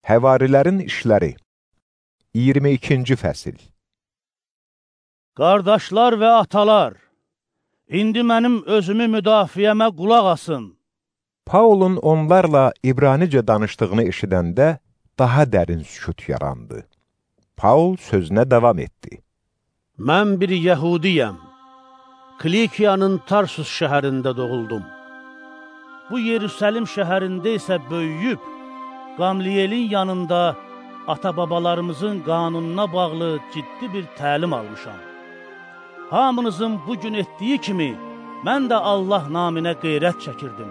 Həvarilərin işləri 22-ci fəsil. Qardaşlar və atalar, indi mənim özümü müdafiəmə qulaq asın. Paulun onlarla İbranicə danışdığını eşidəndə daha dərin sükut yarandı. Paul sözünə davam etdi. Mən bir yəhudiyəm. Kilikiyanın Tarsus şəhərində doğuldum. Bu Yerusəlim şəhərində isə böyüyüb, Qamliyelin yanında ata-babalarımızın qanununa bağlı ciddi bir təlim almışam. Hamınızın bugün etdiyi kimi, mən də Allah naminə qeyrət çəkirdim.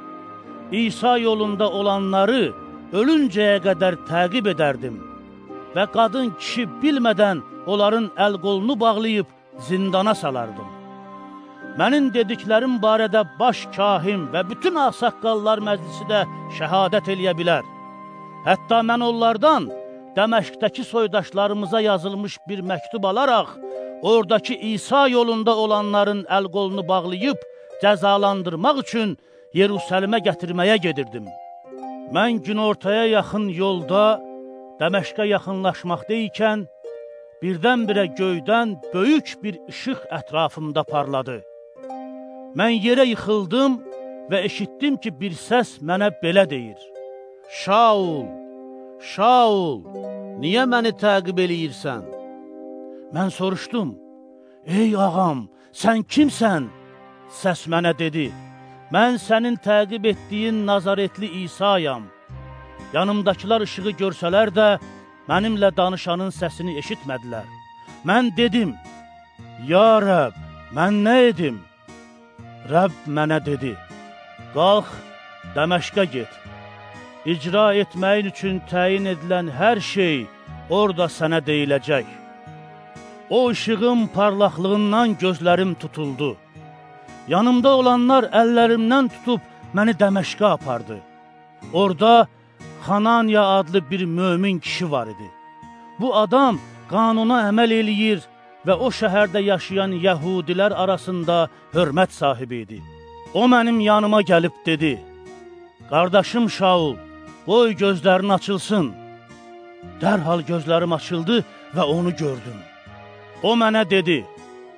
İsa yolunda olanları ölüncəyə qədər təqib edərdim və qadın kişi bilmədən onların əl-qolunu bağlayıb zindana salardım. Mənim dediklərim barədə baş kahin və bütün ağsaqqallar məclisi də şəhadət eləyə bilər. Hətta mən onlardan Dəməşqdəki soydaşlarımıza yazılmış bir məktub alaraq, oradakı İsa yolunda olanların əl-qolunu bağlayıb cəzalandırmaq üçün Yerusəlimə gətirməyə gedirdim. Mən günortaya yaxın yolda Dəməşqə yaxınlaşmaqda ikən, birdən-birə göydən böyük bir işıq ətrafımda parladı. Mən yerə yıxıldım və eşitdim ki, bir səs mənə belə deyir: Şaul, Şaul, niyə məni təqib eləyirsən? Mən soruşdum: Ey ağam, sən kimsən? Səs mənə dedi: Mən sənin təqib etdiyin Nazaretli İsa'yam. Yanımdakılar işığı görsələr də, mənimlə danışanın səsini eşitmədilər. Mən dedim: Ya Rəbb, mən nə edim? Rəbb mənə dedi: Qalx, Dəməşqə get. İcra etməyin üçün təyin edilən hər şey orada sənə deyiləcək. O işığın parlaqlığından gözlərim tutuldu. Yanımda olanlar əllərimdən tutub məni Dəməşqə apardı. Orada Xananiya adlı bir mömin kişi var idi. Bu adam qanuna əməl eləyir və o şəhərdə yaşayan yəhudilər arasında hörmət sahibi idi. O mənim yanıma gəlib dedi: Qardaşım Şaul, qoy gözlərin açılsın. Dərhal gözlərim açıldı və onu gördüm. O mənə dedi: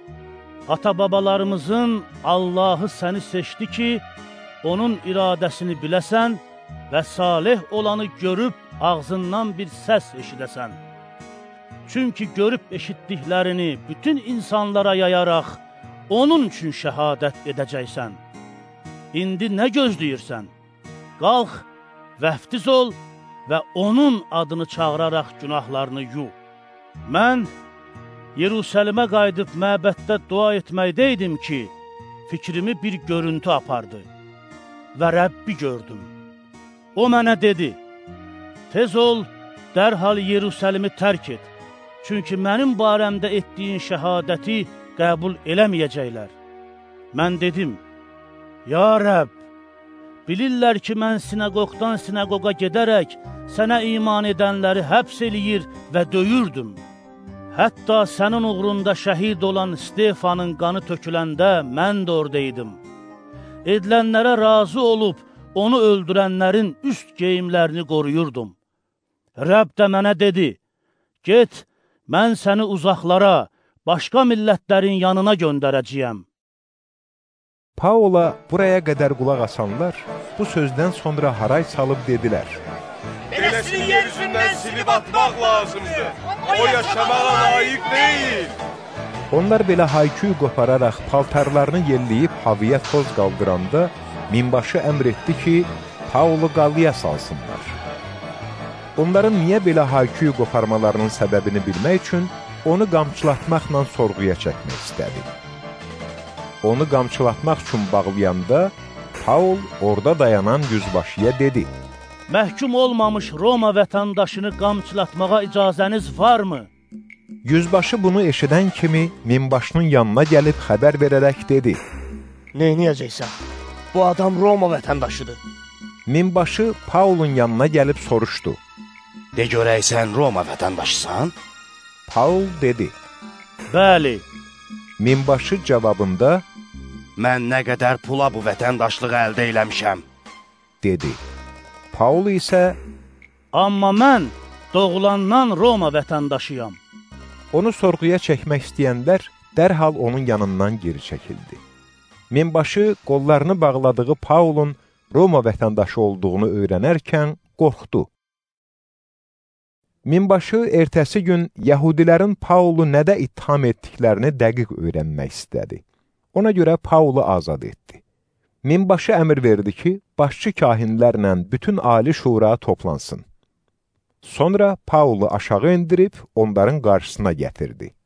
Ata-babalarımızın Allahı səni seçdi ki, onun iradəsini biləsən və salih olanı görüb ağzından bir səs eşidəsən. Çünki görüb eşitdiklərini bütün insanlara yayaraq, onun üçün şəhadət edəcəksən. İndi nə gözləyirsən? Qalx, vəftiz ol və onun adını çağıraraq günahlarını yu. Mən Yerusəlimə qayıdıb məbəddə dua etməkdəydim ki, fikrimi bir görüntü apardı və Rəbbi gördüm. O mənə dedi: Tez ol, dərhal Yerusəlimi tərk et, çünki mənim barəmdə etdiyin şəhadəti qəbul eləməyəcəklər. Mən dedim: Ya Rəbb, bilirlər ki, mən sinagogdan sinagoga gedərək sənə iman edənləri həbs eləyir və döyürdüm. Hətta sənin uğrunda şəhid olan Stefanın qanı töküləndə mən də oradaydım. Edilənlərə razı olub onu öldürənlərin üst geyimlərini qoruyurdum. Rəbb də mənə dedi: Get, mən səni uzaqlara, başqa millətlərin yanına göndərəcəyəm. Paula buraya qədər qulaq asanlar bu sözdən sonra haray salıb dedilər: Beləsini yer üzündən silib atmaq lazımdır. O yaşamağa layiq deyil. Onlar belə hayküy qopararaq paltarlarını yelləyib havaya toz qaldıranda minbaşı əmr etdi ki, Paulu qalıya salsınlar. Onların niyə belə hayküy qoparmalarının səbəbini bilmək üçün onu qamçılatmaqla sorğuya çəkmək istədi. Onu qamçılatmaq üçün bağlayanda Paul orada dayanan yüzbaşıya dedi: Məhkum olmamış Roma vətəndaşını qamçılatmağa icazəniz varmı? Yüzbaşı bunu eşidən kimi minbaşının yanına gəlib xəbər verərək dedi: Neyniyəcəksən? Bu adam Roma vətəndaşıdır. Minbaşı Paulun yanına gəlib soruşdu: De görək, sən Roma vətəndaşısan? Paul dedi: Bəli. Minbaşı cavabında: Mən nə qədər pula bu vətəndaşlığı əldə eləmişəm, dedi. Paul isə: Amma mən doğulandan Roma vətəndaşıyam. Onu sorğuya çəkmək istəyənlər dərhal onun yanından geri çəkildi. Minbaşı qollarını bağladığı Paulun Roma vətəndaşı olduğunu öyrənərkən qorxdu. Minbaşı ertəsi gün Yəhudilərin Paulu nədə ittiham etdiklərini dəqiq öyrənmək istədi. Ona görə Paulu azad etdi. Minbaşı əmr verdi ki, başçı kahinlərlə bütün ali şura toplansın. Sonra Paulu aşağı indirib onların qarşısına gətirdi.